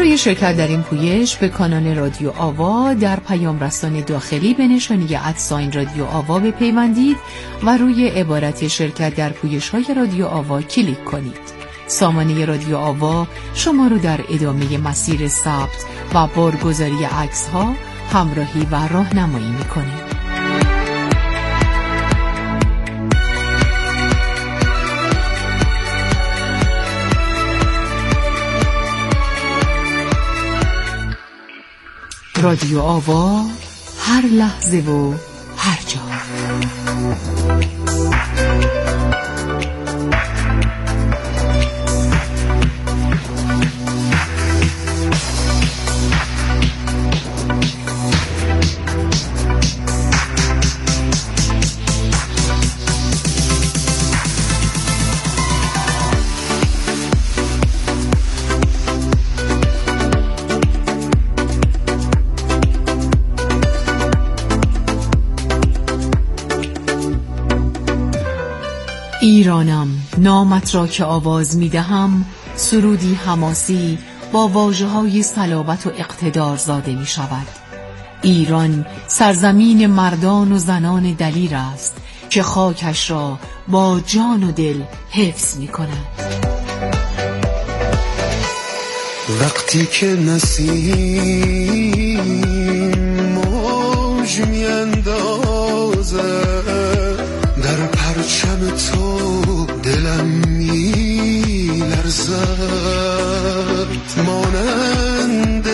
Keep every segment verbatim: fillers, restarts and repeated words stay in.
برای شرکت در این پویش به کانال رادیو آوا در پیام رسان داخلی به نشانی ادساین رادیو آوا بپیوندید و روی عبارت شرکت در پویش‌های رادیو آوا کلیک کنید. سامانه رادیو آوا شما رو در ادامه مسیر ثبت و بارگذاری عکس‌ها همراهی و راهنمایی می‌کنه. رادیو آوا، هر لحظه و هر جا. ایرانم نامت را که آواز می دهم، سرودی حماسی با واژه‌های صلابت و اقتدار زاده می شود. ایران سرزمین مردان و زنان دلیر است که خاکش را با جان و دل حفظ می کند. وقتی که نسیم موج می اندازه در پرچم تو دلم می لرزد، مانند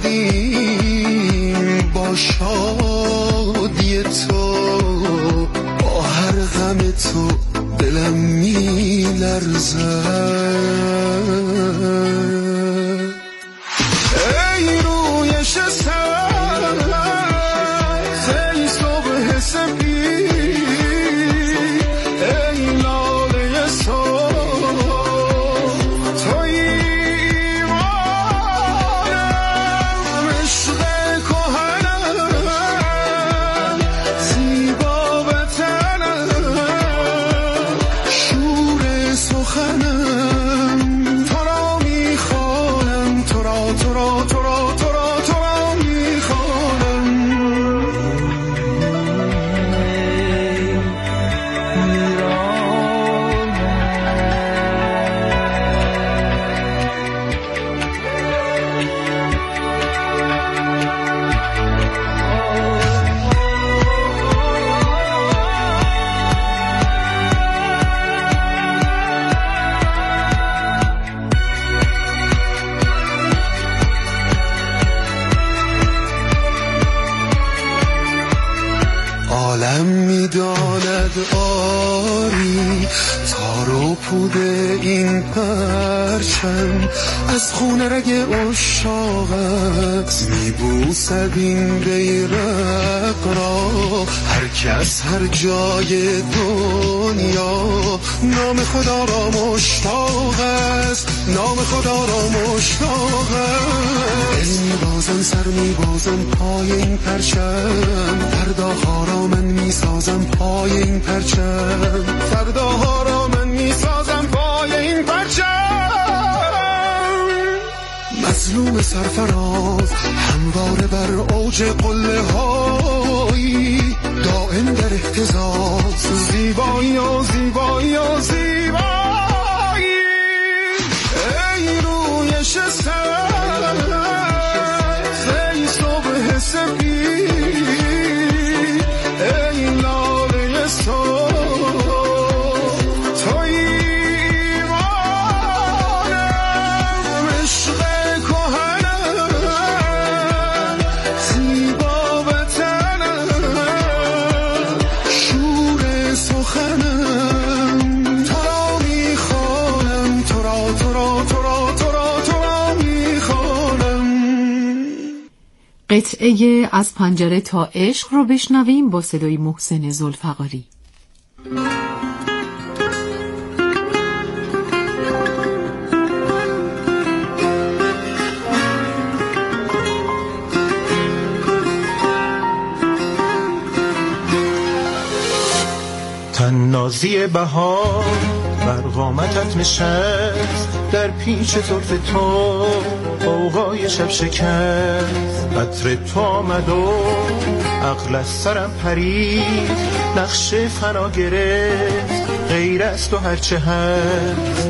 قدیم با شادی تو، با هر غم تو دلم می لرزد. ای روی شسر، ای صبح سپید، عالم میداند آری تار و پود این پرچم، از خون رگ عشاقت میبوسد این بیرق را هر کس هر جای دنیا. نام خدا را مشتاق است، نام خدا را مشتاق است. دل میبازم، سر میبازم پای این پرچم، فرداها را من میسازم پای این پرچم، فرداها را من میسازم پای این پرچم. مظلوم سرفراز همواره بر اوج قله هایی، دائم در اهتزاز، زیبایی و زیبایی و زیبایی. ای روی شسر، ای صبح سپید، ای لاله صبح، تویی ایمانم، عشق کهنم، زیبا وطنم، شور سخنم. تو را میخوانم، تو را تو را تو را تو را تو را میخوانم. قطعه از پنجره تا عشق رو بشنویم با صدای محسن ذوالفقاری. تنازی بهار بر قامتت نشست، در پیچ زلف تو قوقای شب شکست، عطر تو آمد و عقل از سرم پرید، نقش فنا گرفت غیر از تو هرچه هست.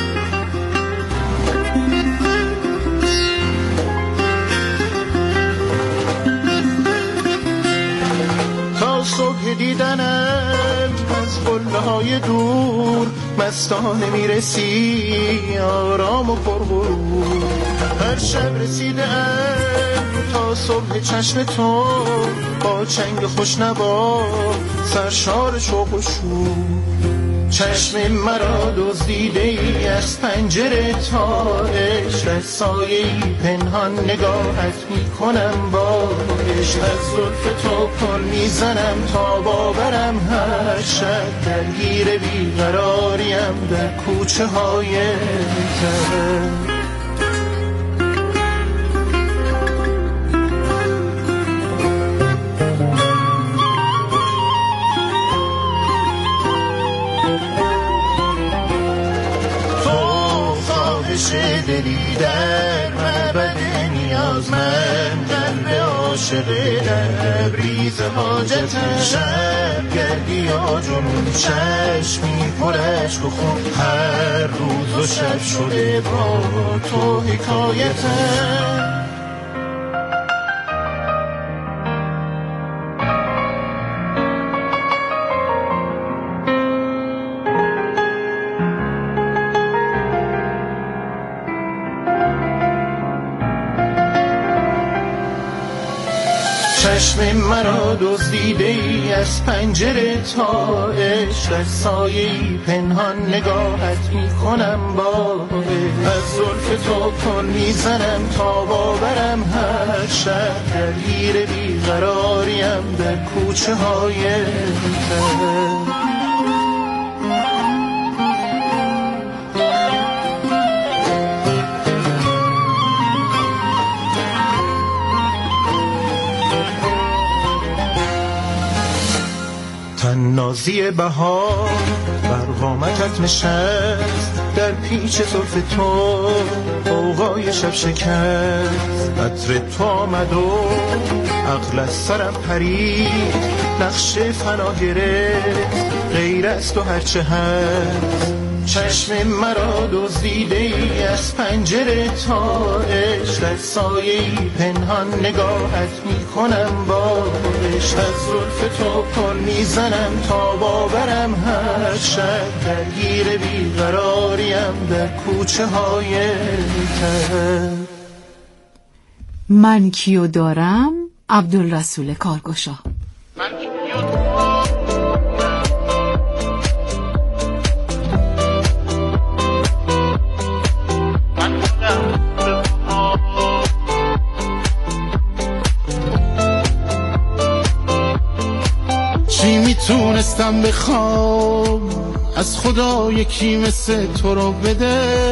تا صبح دیدنم از قله های دور، مستانه میرسی آرام و پرغرور. هر شب رسیدم تا صبح چشم تو، با چنگ خوشنوا سرشار شوق و شور. چشم مرا دزدیده ای از پنجره تا عشق، از سایه‌ای پنهان نگاهت میکنم با عشق. از زلف تو پل میزنم تا باورم هر شب، درگیر بیقراریم در کوچه های تر. دلی در معبد نیاز، من قلب عاشق لبریز حاجتم. شب گردی یا جنون چشمی پر عشق و خون، هر روز و شب شده با تو حکایتم. چشم مرا دزدیده ای از پنجره تا عشق، از سایه‌ای پنهان نگاهت میکنم با عشق. از زلف تو پل میزنم تا باورم هر شب، درگیر بیقراریم در کوچه های تر. نازی بهار بر قامتت نشست، در پیچ زلف تو قوقای شب شکست. عطر تو آمد و عقل از سرم پرید، نقش فنا گرفت غیر از تو هرچه هست. چشم مرا دزدیده ای از پنجره تا عشق، از سایه‌ای پنهان نگاهت میکنم با عشق. از زلف تو پل میزنم تا باورم هر شب، درگیر بیقراریم در کوچه های تر. من کیو دارم، عبدالرسول کارگشا. من کیو دارم میتونستم بخوام از خدا یکی مثل تو رو بده.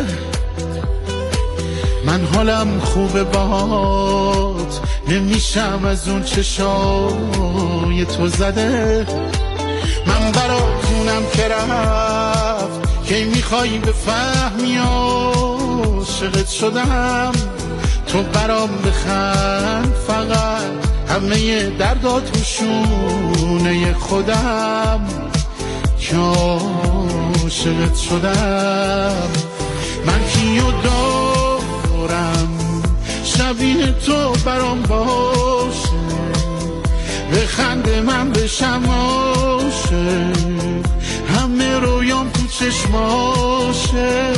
من حالم خوبه باهات، نمیشم از اون چشای تو زده. من براتونم که رفت که میخوای بفهمی عاشقت شدم. تو برام بخند فقط، همه دردات رو شونه خودم که عاشقت شدم. من کیو دارم شبیه تو برام باشه، بخند من بشم عاشق، همه رویام تو چشماشه.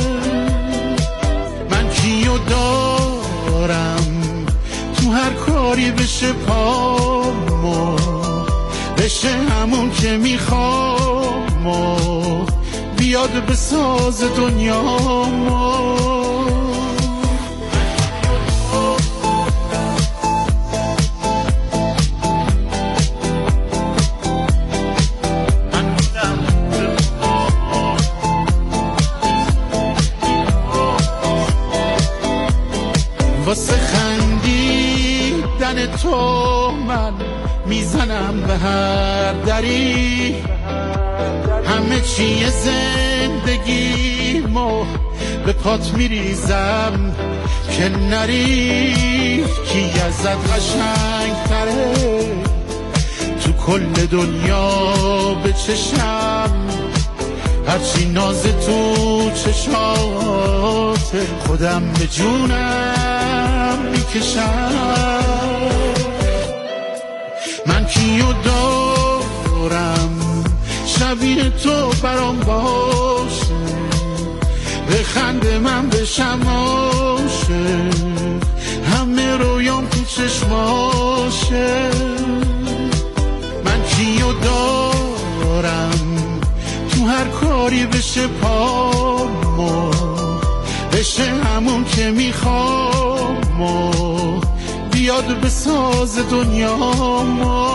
من کیو دارم تو هر کاری بشه پامو، بشه همون که میخوام و بیاد بساز دنیامو. واسه خندیدن تو من میزنم به هر دری، همه چیه زندگیمو به پات میریزم که نری کی ازت قشنگ تره تو کل دنیا به چشم هرچی ناز تو چشات خودم به جونم میکشم من کیو دارم شبیه تو برام باشه بخند من بشم عاشق همه رویام تو چشماشه من کیو دارم تو هر کاری بشه پامو بشه همون که میخوام و بیاد به ساز دنیامو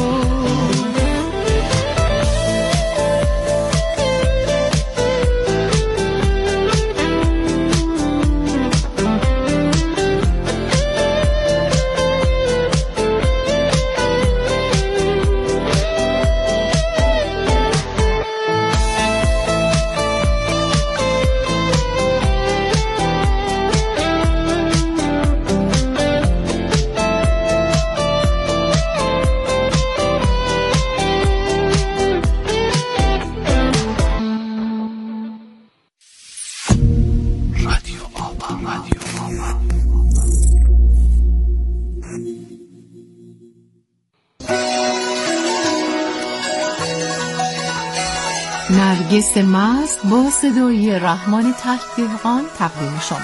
نرگس مست با صدای رحمان تک‌دهقان تقدیم شما.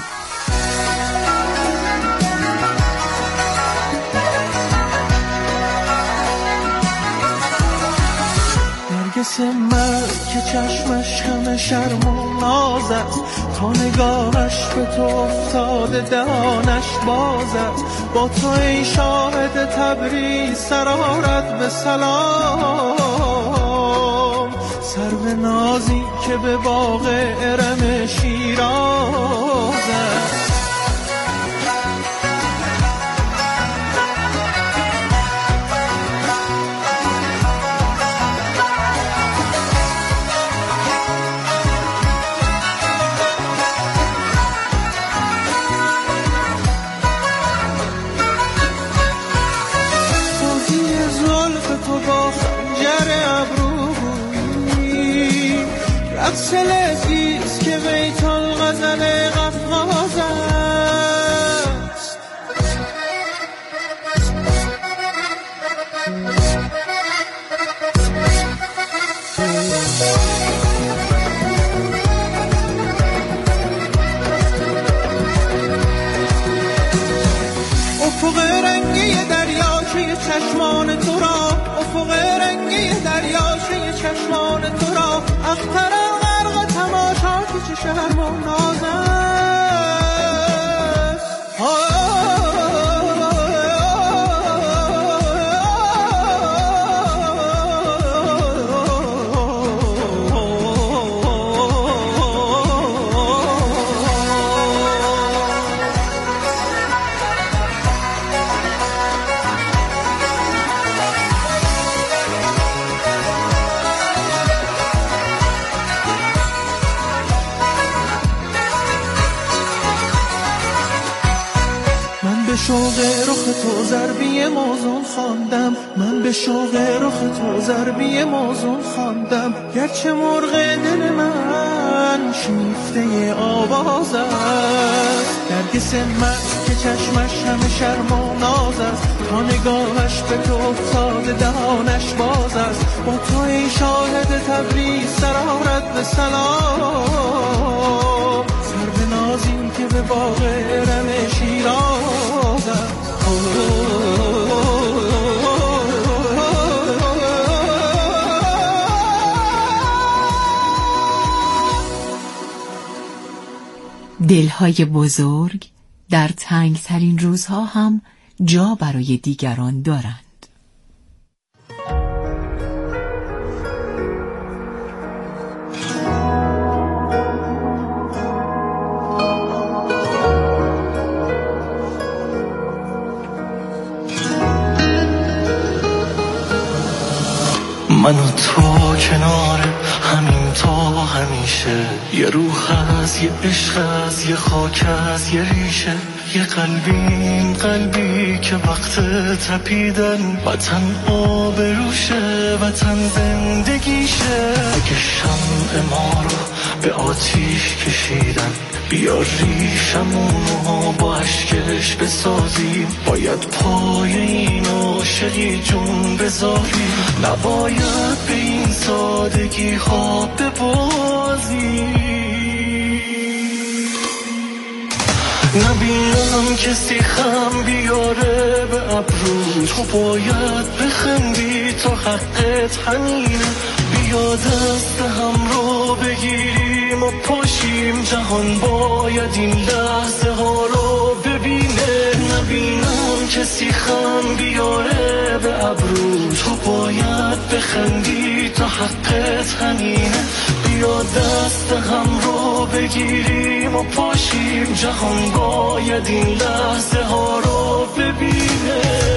نرگس مست که چشمش همه شرم و ناز است تا نگاهش به تو افتاده دهانش باز است با تو ای شاهد تبریز سرارت به سلام سرو نازی که به باغ ارم شیراز است سلزیست که بیت الغزل غفغاز است افق رنگی دریاچه چشمان تو را افق رنگی دریاچه چشمان تو را اختر تماشا که چه شرم و ناز است به شوق رخ تو ضربی موزون خواندم من به شوق رخ تو ضربی موزون خواندم گرچه مرغ دل من شیفته آواز است نرگس من که چشمش همه شرم و ناز است تا نگاهش به تو افتاده دهانش باز است با تو ای شاهد تبریز سرارت به سلام سرو نازی که به باغ ارم شیراز است دلهای بزرگ در تنگترین روزها هم جا برای دیگران دارند. من و تو کنار همین تا همین همیشه. یه روح هست، یه عشق هست، یه خاک هست، یه ریشه، یه قلبیم قلبی که وقت تپیدن وطن آبروشه، وطن زندگیشه. اگه شمع ما رو به آتیش کشیدن، بیا ریشمونو با عشقش بسازیم. باید پای این عاشقی جون بذاریم، نباید به این سادگی ها ببازیم. نبینم کسی خم بیاره به ابرو، تو باید بخندی تا حقت همینه. بیا دست هم رو بگیریم و پاشیم، جهان باید این لحظه ها رو ببینه. نبینم کسی خم بیاره به ابرو، تو باید بخندی تا حقت همینه. بیا دست هم رو بگیریم و پاشیم، جهان باید این لحظه ها رو ببینه.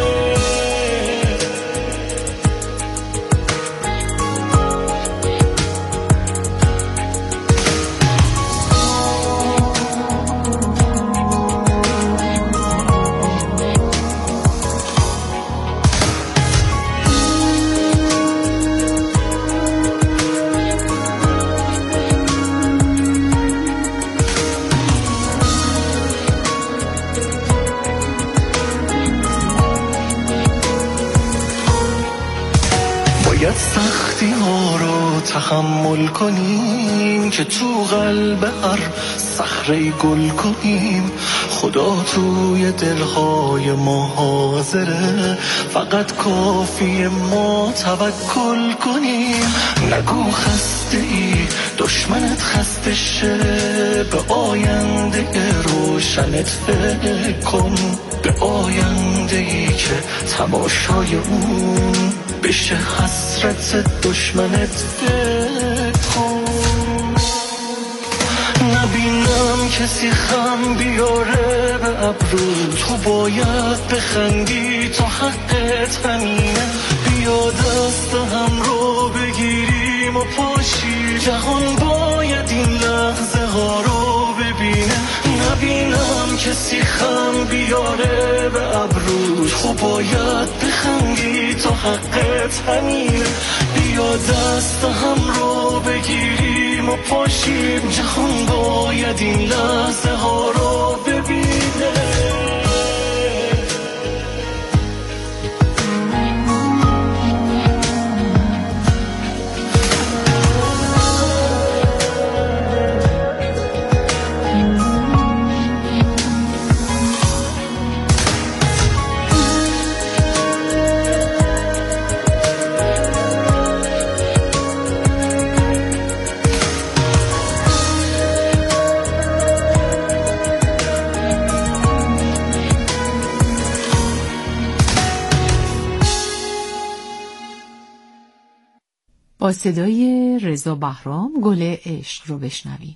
سختی ها رو تحمل کنیم که تو قلب هر صخره گل کنیم. خدا توی دلهای ما حاضره، فقط کافی ما توکل کنیم. نگو خسته ای دشمنت خسته شه، به آینده روشنت فکر کن. به آینده ای که تماشای اون بشه حسرت دشمنت فکر کن. نبینم کسی خم بیاره به ابرو، تو باید بخندی تا حقت همینه. بیا دست هم رو بگیریم و پاشی، جهان باید این لحظه ها رو ببینه. نبینم کسی خم بیاره به ابرو، تو باید بخندی تا حقت همینه. بیا دست هم رو بگیریم و پاشیم، جهان باید این لحظه ها رو ببینه. با صدای رضا بهرام گل عشق رو بشنویم.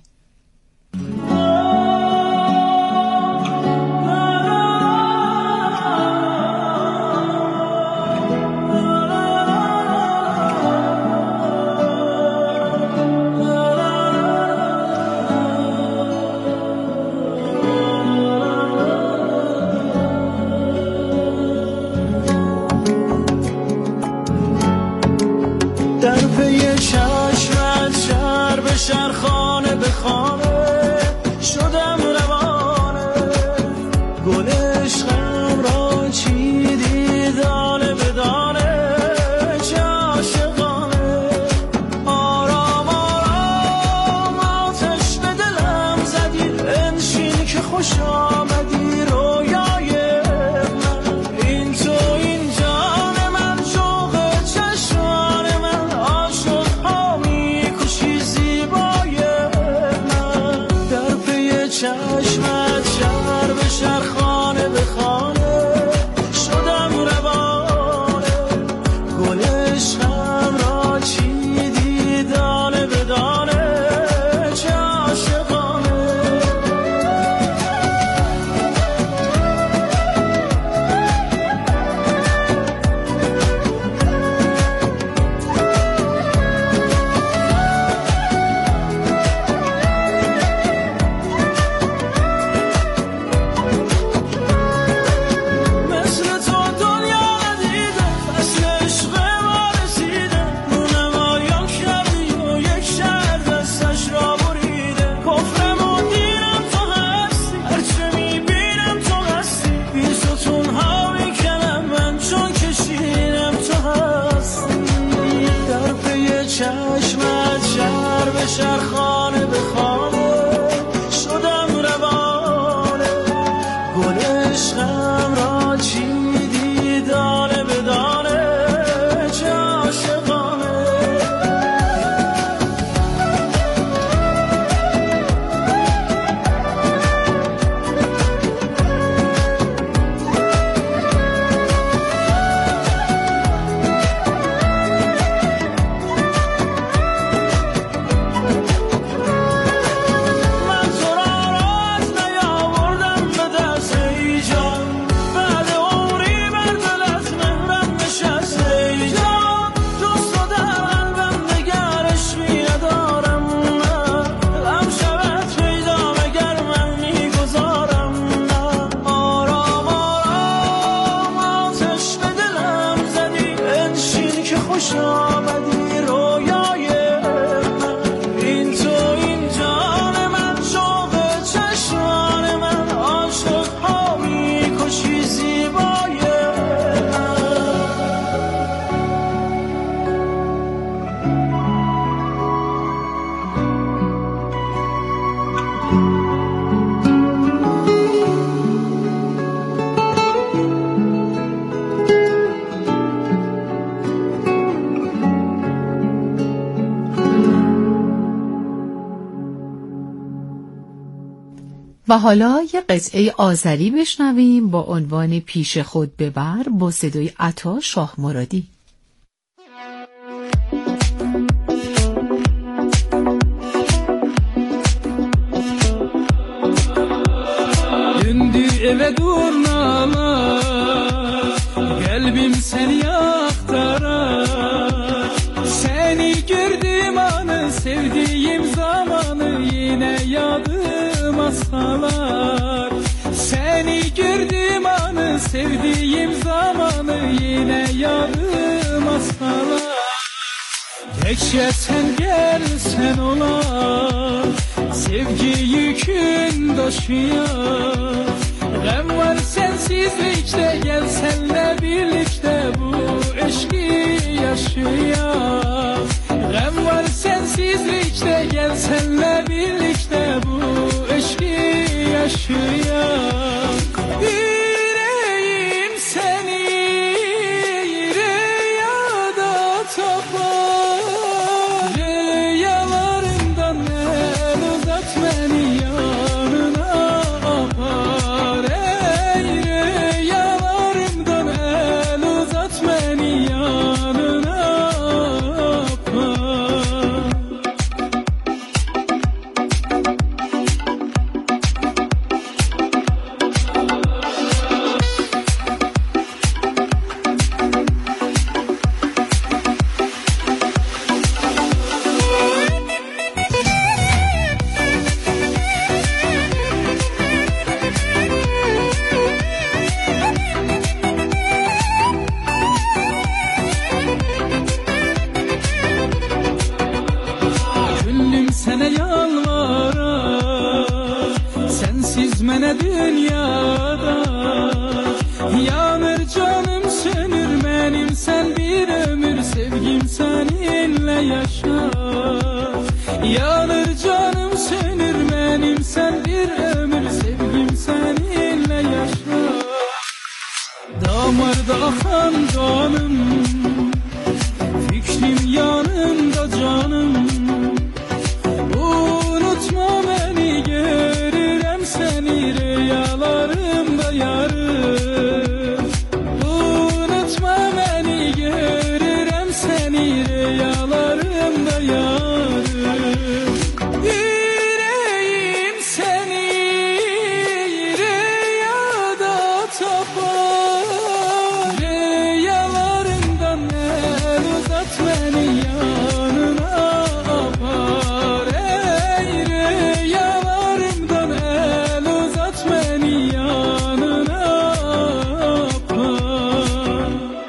شرخانه به خانه شدم روانه، گل عشقم را چیدی دانه به دانه، چه عاشقانه. آرام آرام آتش به دلم زدی، انشین که خوش آمدی رویای من. این تو این جان من، شوق چشمان من، عاشق ها میکشی زیبای من. در پی و حالا یه قطعه آذری بشنویم با عنوان پیش خود ببر با صدای عطا شاه مرادی. Döndü eve durnalar, kalbim seni yaktarar. Seni gördüğüm anı, sevdiğim zamanı yine yadım asmalar. Seni gördüğüm anı, sevdiğim zamanı yine yadım asmalar. Tekçe sen gel sen ola, sevgi yükün taşıyor. Gam var sensizlikte, gel senle birlikte bu eşki yaşıyor. Gam var sensizlikte, gel senle birlikte bu eşki yaşıyor. Yüreğim seni rüyada toplar, rüyalarından el uzat beni yanına apar. Ey rüyalarımdan el uzat beni yanına apar. Gönlüm sana yalvarar, sensiz mene dünyada. Yanır canım sönür benim, sen bir ömür sevgim seninle yaşar. Yanır canım sönür benim, sen bir ömür sevgim seninle yaşar. Damarda akan kanım, fikrim yanımda canım. Unutma beni, görürüm seni rüyalarımda yarım. Unutma beni, görürüm seni rüyalarımda yarım. Yüreğim seni rüyada tapar, rüyalarından el uzat beni yanına apar. Ey rüyalarımdan el uzat beni yanına apar.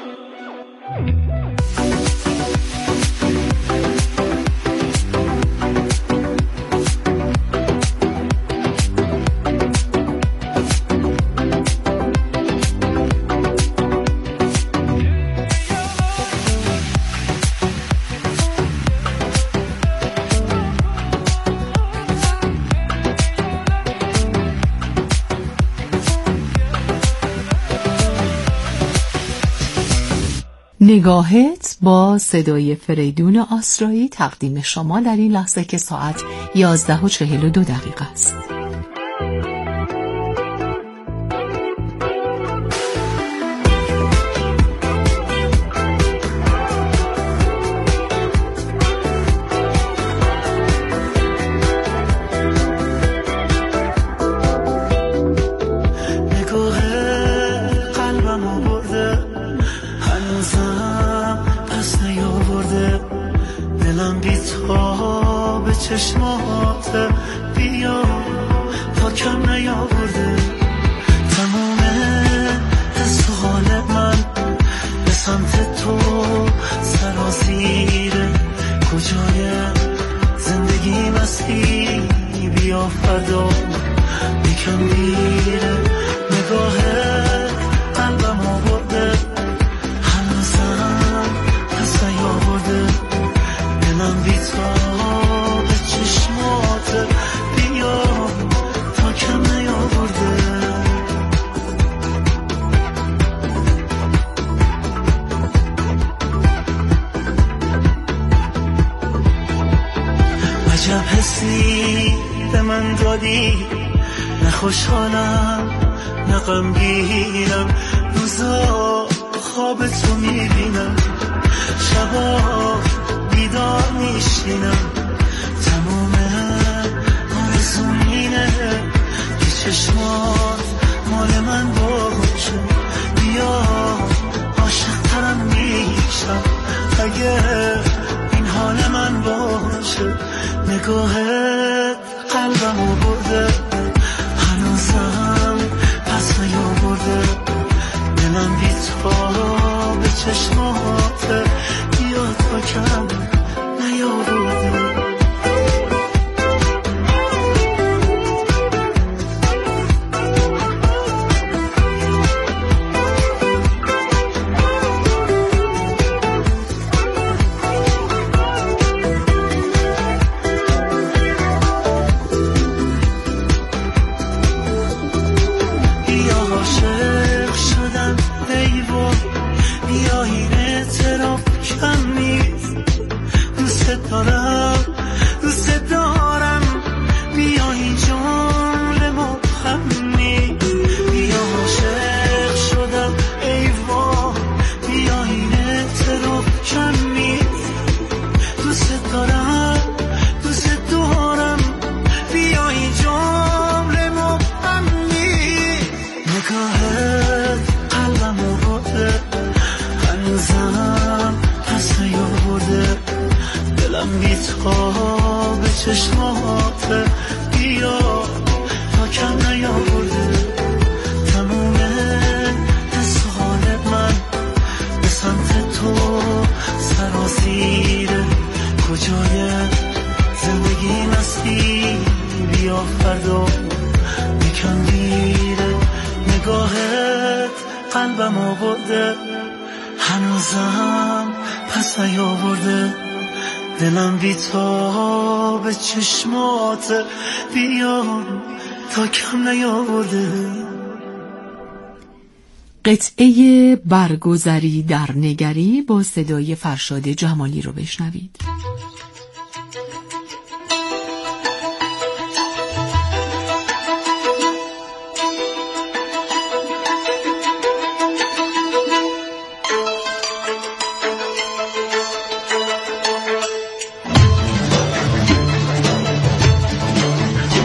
نگاهت با صدای فریدون آسرایی تقدیم شما در این لحظه که ساعت یازده و چهل و دو دقیقه است. چشمات بیا پاکم نیاورده تمام حس و حال من به سمت تو سرازیره. کجای زندگی مستی بیا فردا یکم میره. نگاه قلبم آورده هنوزم پس نیاورده دلم بی تو چشمات بیا خوشی به من دادی، نه خوشحالم نه غمگینم، روزا خواب تو میبینم، شبا بیدار میشینم، تمام آرزوم اینه که چشمات مال من باشه، بیا عاشق ترم میشم اگه این حال من باشه، نگاهت قلبمو برده هنوزم پس نیاورده، دلم بی تو به چشماته، بیا تا کم نیاورده. چشمات بیا تا کم نیاورده، تموم حس و حال من به سمت تو سرازیره، کجای زندگی مستی بیا فردا یکم دیره، نگاهت قلبم آورده هنوزم پس نیاورده، دلم بی تو به چشمات بیا تا کم نیاورده. قطعه برگذری در نگری با صدای فرشاد جمالی رو بشنوید.